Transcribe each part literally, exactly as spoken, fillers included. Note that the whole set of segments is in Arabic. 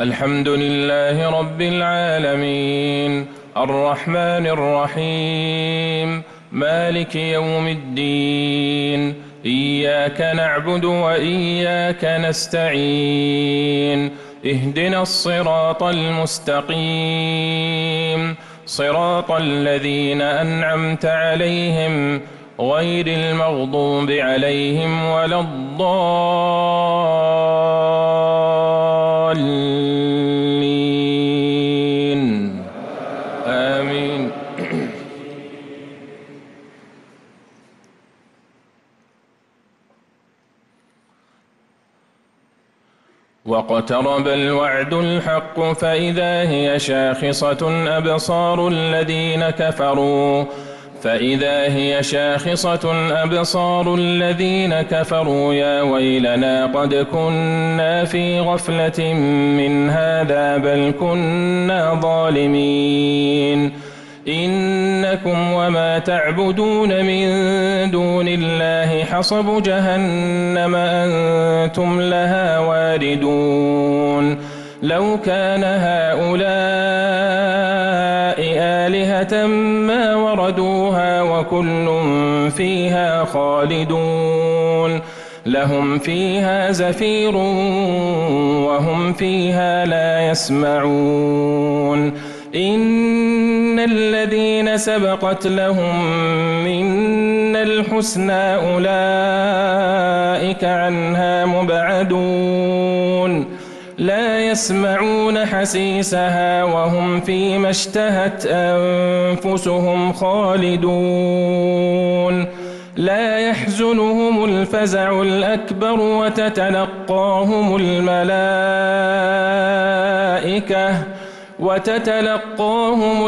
الحمد لله رب العالمين الرحمن الرحيم مالك يوم الدين إياك نعبد وإياك نستعين اهدنا الصراط المستقيم صراط الذين أنعمت عليهم غير المغضوب عليهم ولا الضالين آمين. واقترب الوعد الحق فإذا هي شاخصة أبصار الذين كفروا فإذا هي شاخصة أبصار الذين كفروا يا ويلنا قد كنا في غفلة من هذا بل كنا ظالمين إنكم وما تعبدون من دون الله حصب جهنم أنتم لها واردون لو كان هؤلاء آلهة ما وردوها وكل فيها خالدون لهم فيها زفير وهم فيها لا يسمعون إن الذين سبقت لهم منا الحسنى أولئك عنها مبعدون لا يسمعون حسيسها وهم فيما اشتهت أنفسهم خالدون لا يحزنهم الفزع الأكبر وتتلقاهم الملائكة وتتلقاهم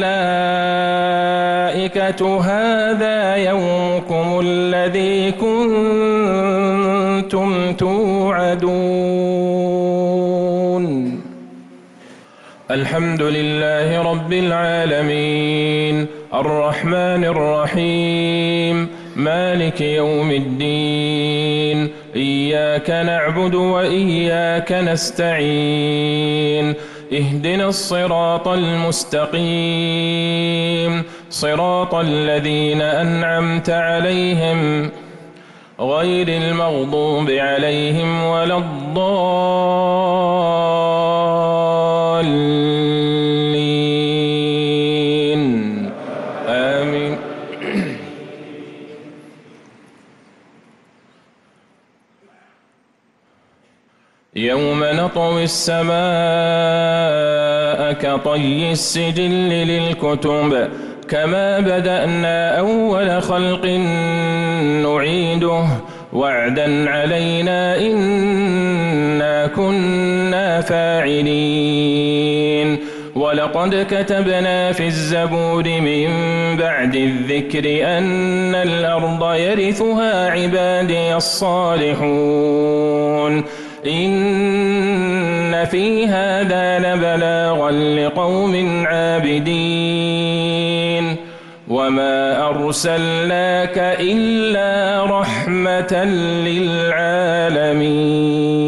الملائكة هذا يومكم الذي كنتم توعدون. الحمد لله رب العالمين الرحمن الرحيم مالك يوم الدين إياك نعبد وإياك نستعين اهدنا الصراط المستقيم صراط الذين أنعمت عليهم غير المغضوب عليهم ولا الضالين آمين. يوم نطوي السماء كطي السجل للكتب كما بدأنا أول خلق نعيده وعدا علينا إنا كنا فاعلين ولقد كتبنا في الزبور من بعد الذكر أن الأرض يرثها عبادي الصالحون إن في هذا لبلاغا لقوم عابدين وما أرسلناك إلا رحمة للعالمين.